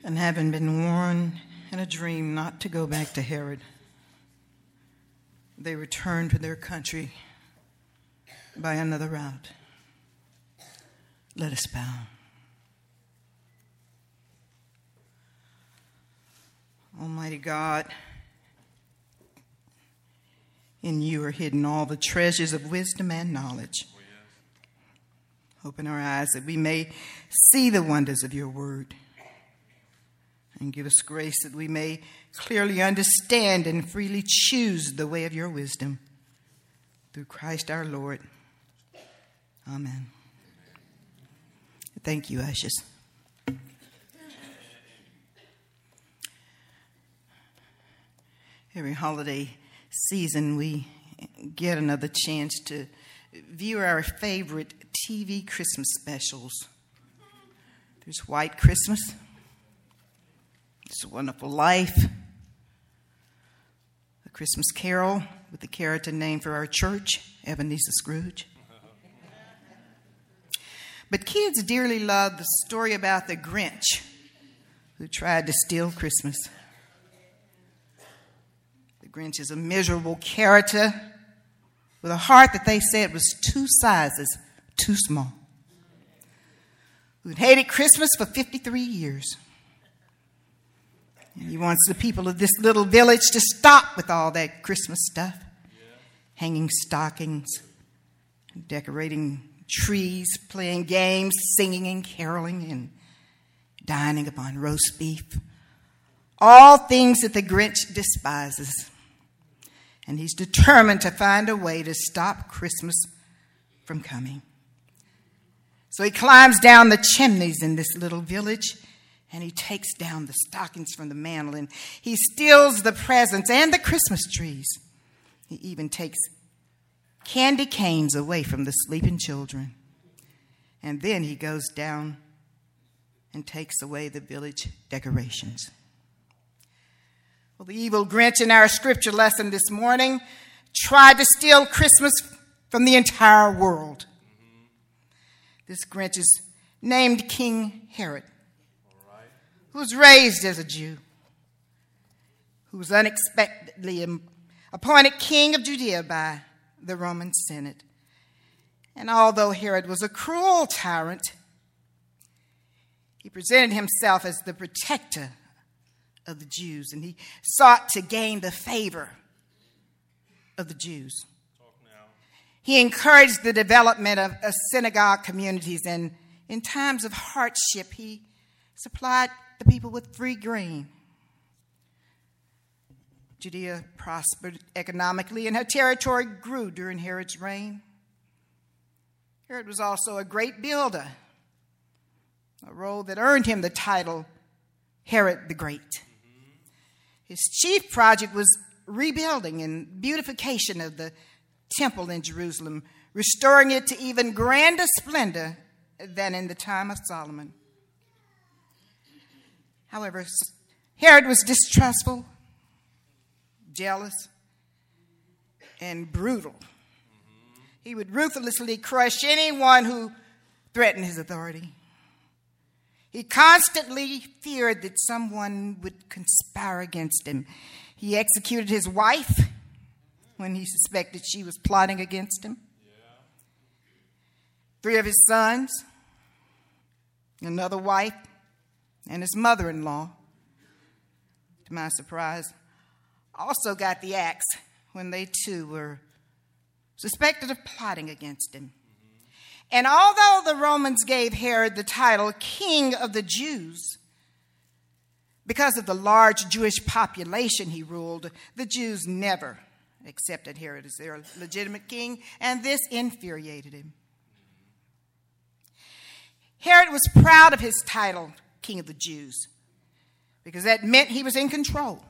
And having been warned in a dream not to go back to Herod, they returned to their country by another route. Let us bow. Almighty God, in you are hidden all the treasures of wisdom and knowledge. Open our eyes that we may see the wonders of your word. And give us grace that we may clearly understand and freely choose the way of your wisdom. Through Christ our Lord. Amen. Thank you, ushers. Every holiday season, we get another chance to view our favorite TV Christmas specials. There's White Christmas. It's a Wonderful Life. A Christmas Carol with the character named for our church, Ebenezer Scrooge. But kids dearly love the story about the Grinch who tried to steal Christmas. The Grinch is a miserable character with a heart that they said was 2 sizes too small, who'd hated Christmas for 53 years. And he wants the people of this little village to stop with all that Christmas stuff, hanging stockings, decorating trees, playing games, singing and caroling, and dining upon roast beef. All things that the Grinch despises. And he's determined to find a way to stop Christmas from coming. So he climbs down the chimneys in this little village, and he takes down the stockings from the mantle, and he steals the presents and the Christmas trees. He even takes candy canes away from the sleeping children. And then he goes down and takes away the village decorations. Well, the evil Grinch in our scripture lesson this morning tried to steal Christmas from the entire world. This Grinch is named King Herod, who was raised as a Jew, who was unexpectedly appointed king of Judea by the Roman Senate. And although Herod was a cruel tyrant, he presented himself as the protector of the Jews, and he sought to gain the favor of the Jews. He encouraged the development of synagogue communities, and in times of hardship, he supplied the people with free grain. Judea prospered economically, and her territory grew during Herod's reign. Herod was also a great builder, a role that earned him the title Herod the Great. His chief project was rebuilding and beautification of the temple in Jerusalem, restoring it to even grander splendor than in the time of Solomon. However, Herod was distrustful, jealous, and brutal. He would ruthlessly crush anyone who threatened his authority. He constantly feared that someone would conspire against him. He executed his wife when he suspected she was plotting against him. 3 of his sons, another wife, and his mother-in-law, to my surprise, also got the axe when they too were suspected of plotting against him. And although the Romans gave Herod the title King of the Jews, because of the large Jewish population he ruled, the Jews never accepted Herod as their legitimate king, and this infuriated him. Herod was proud of his title, King of the Jews, because that meant he was in control.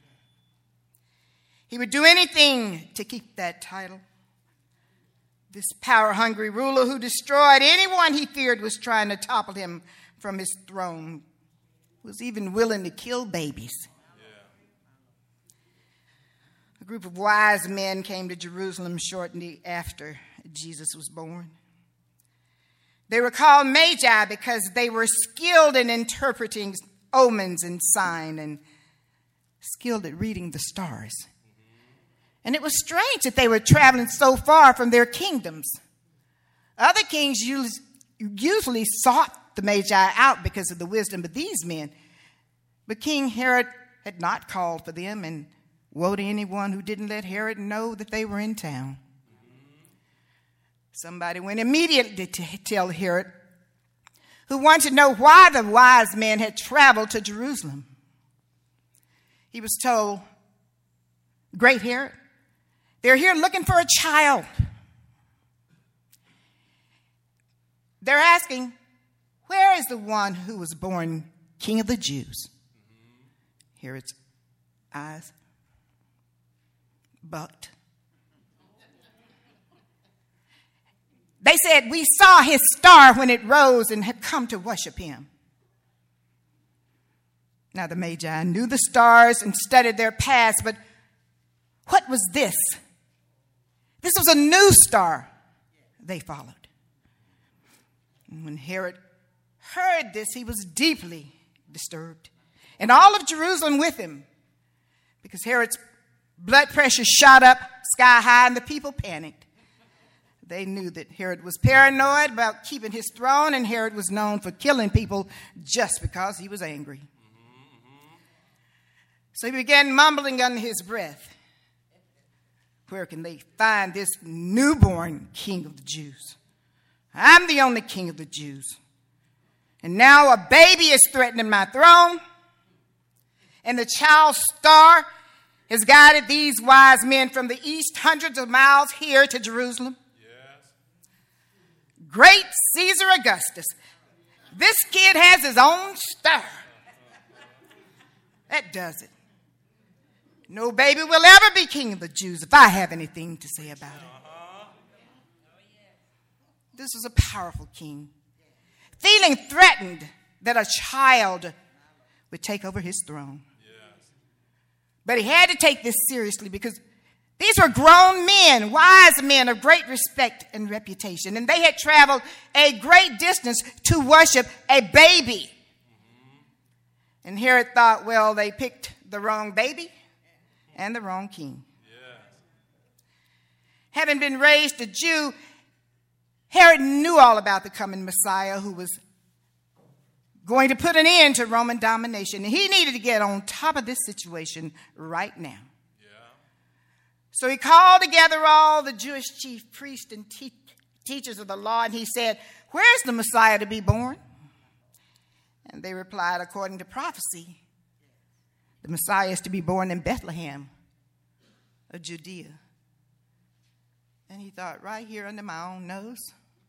He would do anything to keep that title. This power-hungry ruler who destroyed anyone he feared was trying to topple him from his throne, was even willing to kill babies. A group of wise men came to Jerusalem shortly after Jesus was born. They were called Magi because they were skilled in interpreting omens and sign and skilled at reading the stars. And it was strange that they were traveling so far from their kingdoms. Other kings usually sought the Magi out because of the wisdom of these men. But King Herod had not called for them, and woe to anyone who didn't let Herod know that they were in town. Somebody went immediately to tell Herod, who wanted to know why the wise men had traveled to Jerusalem. He was told, "Great Herod, they're here looking for a child. They're asking, where is the one who was born King of the Jews?" Herod's eyes bucked. They said, "We saw his star when it rose and had come to worship him." Now the Magi knew the stars and studied their paths, but what was this? This was a new star they followed. And when Herod heard this, he was deeply disturbed, and all of Jerusalem with him, because Herod's blood pressure shot up sky high and the people panicked. They knew that Herod was paranoid about keeping his throne, and Herod was known for killing people just because he was angry. So he began mumbling under his breath, "Where can they find this newborn King of the Jews? I'm the only King of the Jews. And now a baby is threatening my throne, and the child's star has guided these wise men from the east hundreds of miles here to Jerusalem. Great Caesar Augustus, this kid has his own star. That does it. No baby will ever be King of the Jews if I have anything to say about it." This was a powerful king, feeling threatened that a child would take over his throne. But he had to take this seriously because these were grown men, wise men of great respect and reputation, and they had traveled a great distance to worship a baby. And Herod thought, well, they picked the wrong baby and the wrong king. Having been raised a Jew, Herod knew all about the coming Messiah who was going to put an end to Roman domination. And he needed to get on top of this situation right now. So he called together all the Jewish chief priests and teachers of the law, and he said, "Where's the Messiah to be born?" And they replied, "According to prophecy, the Messiah is to be born in Bethlehem of Judea." And he thought, right here under my own nose.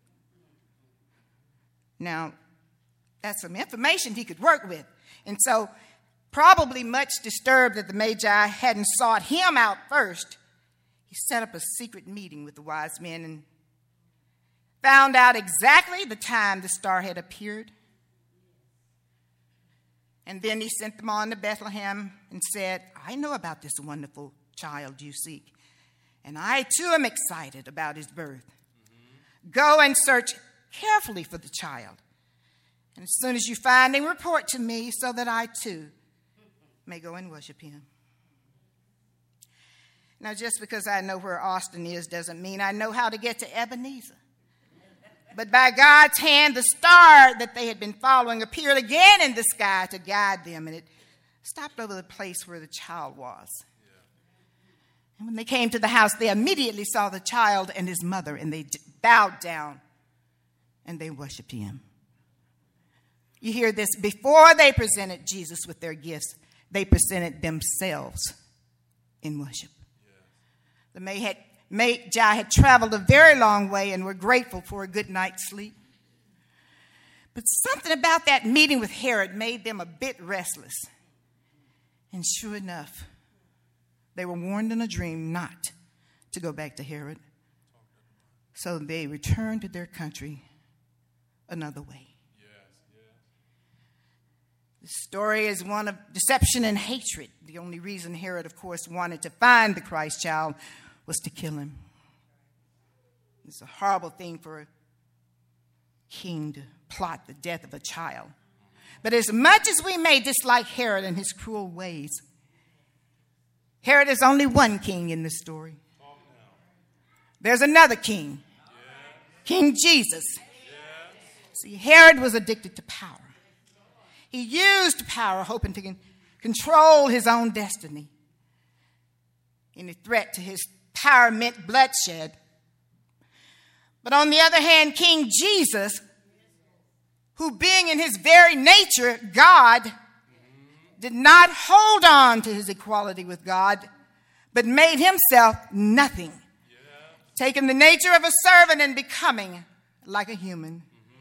Now, that's some information he could work with. And so, probably much disturbed that the Magi hadn't sought him out first, he set up a secret meeting with the wise men and found out exactly the time the star had appeared. And then he sent them on to Bethlehem and said, "I know about this wonderful child you seek, and I too am excited about his birth. Go and search carefully for the child. And as soon as you find him, report to me so that I too may go and worship him." Now, just because I know where Austin is doesn't mean I know how to get to Ebenezer. But by God's hand, the star that they had been following appeared again in the sky to guide them, and it stopped over the place where the child was. And when they came to the house, they immediately saw the child and his mother, and they bowed down and they worshiped him. You hear this, before they presented Jesus with their gifts, they presented themselves in worship. The Magi had traveled a very long way and were grateful for a good night's sleep. But something about that meeting with Herod made them a bit restless. And sure enough, they were warned in a dream not to go back to Herod. So they returned to their country another way. The story is one of deception and hatred. The only reason Herod, of course, wanted to find the Christ child was to kill him. It's a horrible thing for a king to plot the death of a child. But as much as we may dislike Herod and his cruel ways, Herod is only one king in this story. There's another king, King Jesus. See, Herod was addicted to power. He used power hoping to control his own destiny. Any threat to his power meant bloodshed. But on the other hand, King Jesus, who being in his very nature God, did not hold on to his equality with God, but made himself nothing, taking the nature of a servant and becoming like a human.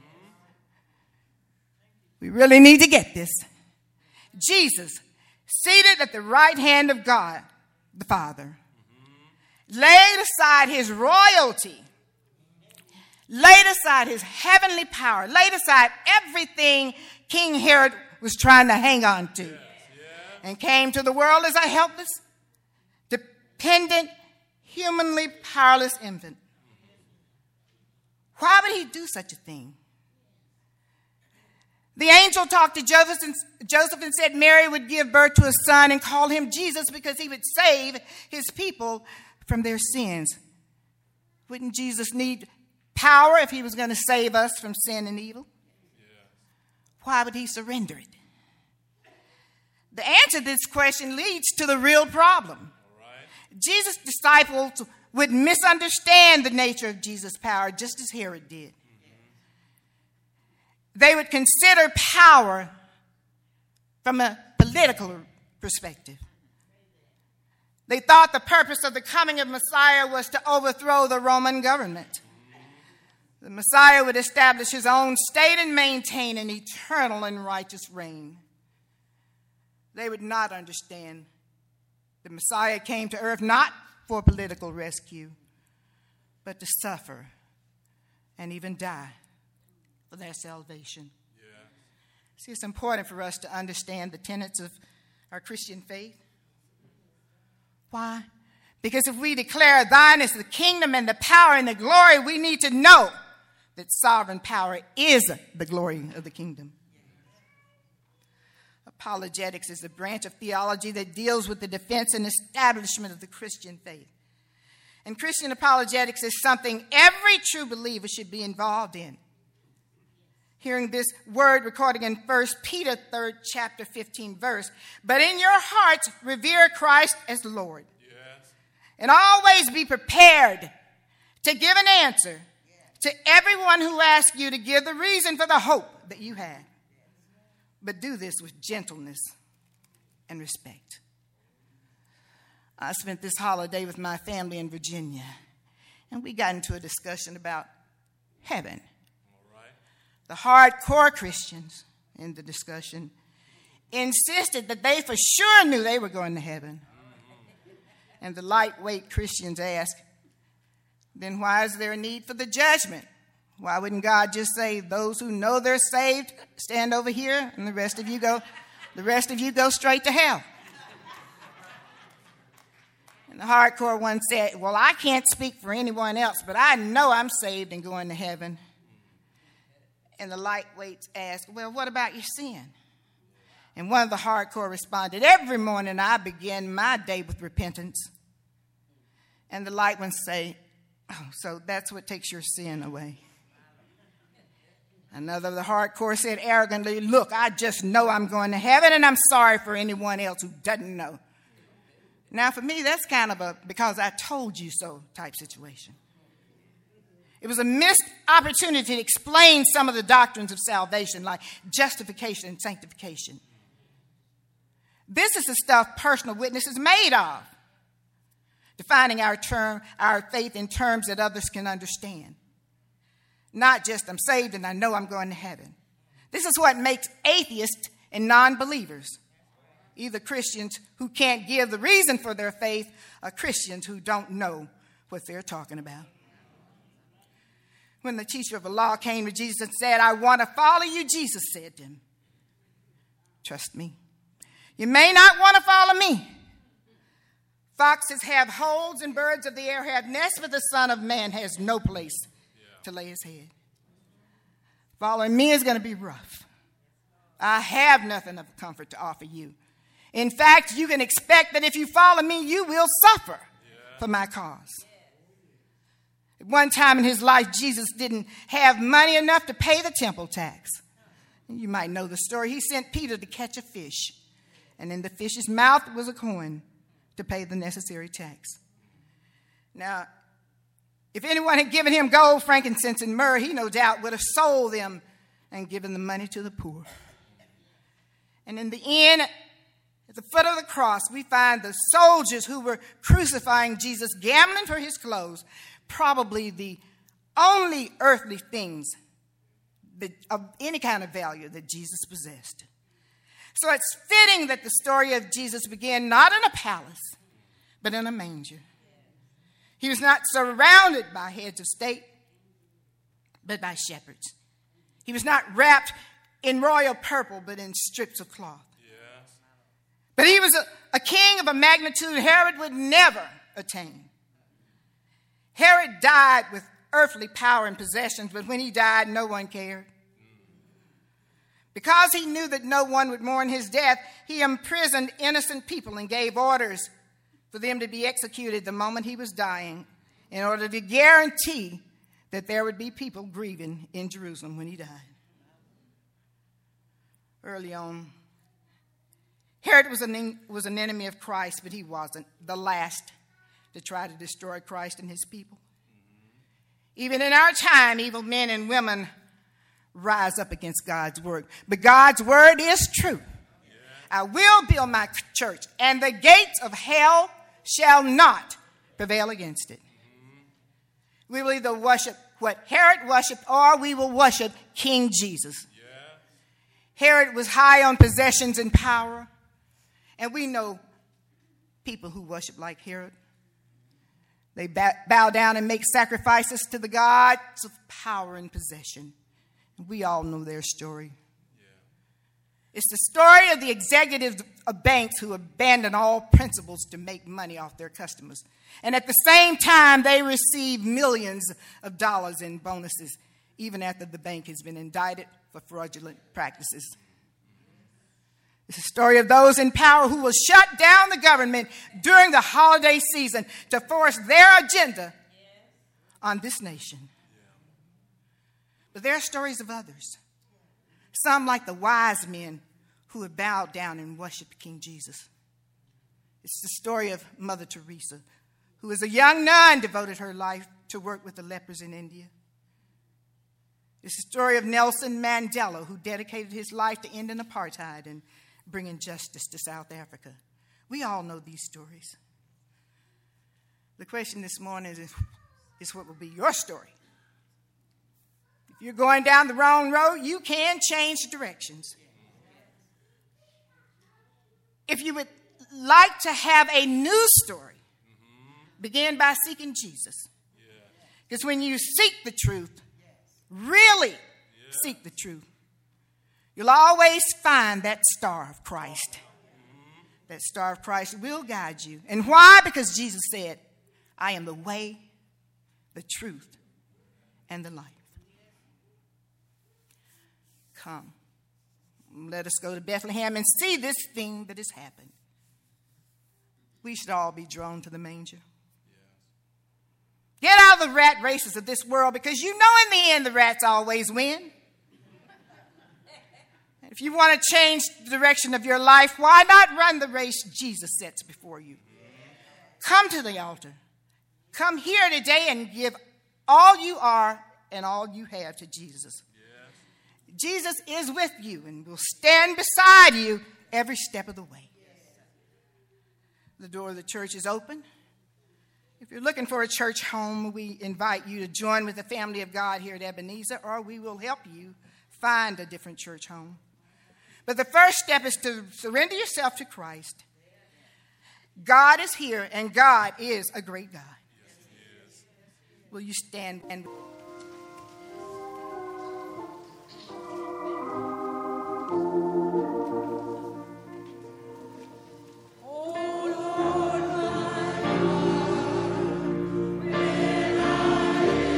We really need to get this. Jesus, seated at the right hand of God, the Father, laid aside his royalty, laid aside his heavenly power, laid aside everything King Herod was trying to hang on to, and came to the world as a helpless, dependent, humanly powerless infant. Why would he do such a thing? The angel talked to Joseph and said Mary would give birth to a son and call him Jesus because he would save his people from their sins. Wouldn't Jesus need power if he was going to save us from sin and evil? Why would he surrender it? The answer to this question leads to the real problem. Jesus' disciples would misunderstand the nature of Jesus' power just as Herod did. They would consider power from a political perspective. They thought the purpose of the coming of Messiah was to overthrow the Roman government. The Messiah would establish his own state and maintain an eternal and righteous reign. They would not understand the Messiah came to earth not for political rescue, but to suffer and even die for their salvation. See, it's important for us to understand the tenets of our Christian faith. Why? Because if we declare thine is the kingdom and the power and the glory, we need to know that sovereign power is the glory of the kingdom. Apologetics is a branch of theology that deals with the defense and establishment of the Christian faith. And Christian apologetics is something every true believer should be involved in. Hearing this word recorded in 1 Peter 3rd chapter 15 verse, but in your hearts revere Christ as Lord. Yes. And always be prepared to give an answer to everyone who asks you to give the reason for the hope that you have. But do this with gentleness and respect. I spent this holiday with my family in Virginia, and we got into a discussion about heaven. The hardcore Christians in the discussion insisted that they for sure knew they were going to heaven. And the lightweight Christians asked, then why is there a need for the judgment? Why wouldn't God just say, those who know they're saved, stand over here, and the rest of you go straight to hell? And the hardcore one said, well, I can't speak for anyone else, but I know I'm saved and going to heaven. And the lightweights asked, well, what about your sin? And one of the hardcore responded, every morning I begin my day with repentance. And the light ones say, oh, so that's what takes your sin away. Another of the hardcore said arrogantly, look, I just know I'm going to heaven, and I'm sorry for anyone else who doesn't know. Now, for me, that's kind of a because I told you so type situation. It was a missed opportunity to explain some of the doctrines of salvation, like justification and sanctification. This is the stuff personal witness is made of, defining our faith in terms that others can understand. Not just I'm saved and I know I'm going to heaven. This is what makes atheists and non-believers, either Christians who can't give the reason for their faith or Christians who don't know what they're talking about. When the teacher of the law came to Jesus and said, I want to follow you, Jesus said to him, trust me. You may not want to follow me. Foxes have holes and birds of the air have nests, but the Son of Man has no place to lay his head. Following me is going to be rough. I have nothing of comfort to offer you. In fact, you can expect that if you follow me, you will suffer for my cause. At one time in his life, Jesus didn't have money enough to pay the temple tax. You might know the story. He sent Peter to catch a fish, and in the fish's mouth was a coin to pay the necessary tax. Now, if anyone had given him gold, frankincense, and myrrh, he no doubt would have sold them and given the money to the poor. And in the end, at the foot of the cross, we find the soldiers who were crucifying Jesus gambling for his clothes, probably the only earthly things of any kind of value that Jesus possessed. So it's fitting that the story of Jesus began not in a palace, but in a manger. He was not surrounded by heads of state, but by shepherds. He was not wrapped in royal purple, but in strips of cloth. Yes. But he was a king of a magnitude Herod would never attain. Herod died with earthly power and possessions, but when he died, no one cared. Because he knew that no one would mourn his death, he imprisoned innocent people and gave orders for them to be executed the moment he was dying in order to guarantee that there would be people grieving in Jerusalem when he died. Early on, Herod was an enemy of Christ, but he wasn't the last to try to destroy Christ and his people. Even in our time, evil men and women rise up against God's word. But God's word is true. I will build my church, and the gates of hell shall not prevail against it. We will either worship what Herod worshiped, or we will worship King Jesus. Herod was high on possessions and power, and we know people who worship like Herod. They bow down and make sacrifices to the gods of power and possession. We all know their story. It's the story of the executives of banks who abandon all principles to make money off their customers. And at the same time, they receive millions of dollars in bonuses, even after the bank has been indicted for fraudulent practices. It's the story of those in power who will shut down the government during the holiday season to force their agenda on this nation. But there are stories of others. Some like the wise men who have bowed down and worshiped King Jesus. It's the story of Mother Teresa, who as a young nun devoted her life to work with the lepers in India. It's the story of Nelson Mandela, who dedicated his life to ending apartheid and bringing justice to South Africa. We all know these stories. The question this morning is what will be your story? If you're going down the wrong road, you can change directions. If you would like to have a new story, begin by seeking Jesus. Because when you seek the truth, really seek the truth, you'll always find that star of Christ. That star of Christ will guide you. And why? Because Jesus said, I am the way, the truth, and the life. Come, let us go to Bethlehem and see this thing that has happened. We should all be drawn to the manger. Get out of the rat races of this world, because you know in the end the rats always win. If you want to change the direction of your life, why not run the race Jesus sets before you? Come to the altar. Come here today and give all you are and all you have to Jesus. Jesus is with you and will stand beside you every step of the way. The door of the church is open. If you're looking for a church home, we invite you to join with the family of God here at Ebenezer, or we will help you find a different church home. But the first step is to surrender yourself to Christ. God is here, and God is a great God. Will you stand and...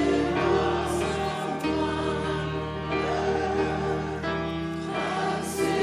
See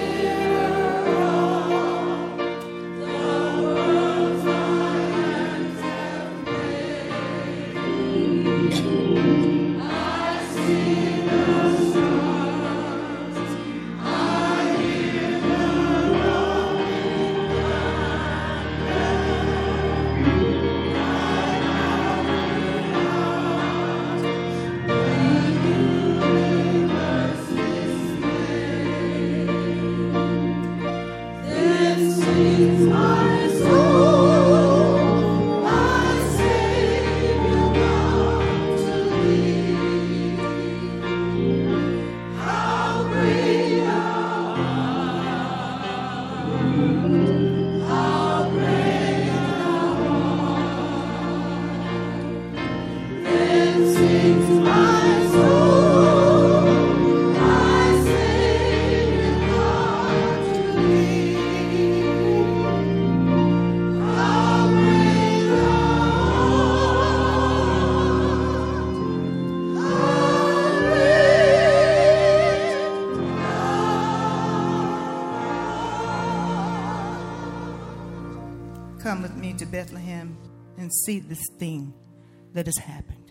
Come with me to Bethlehem and see this thing that has happened.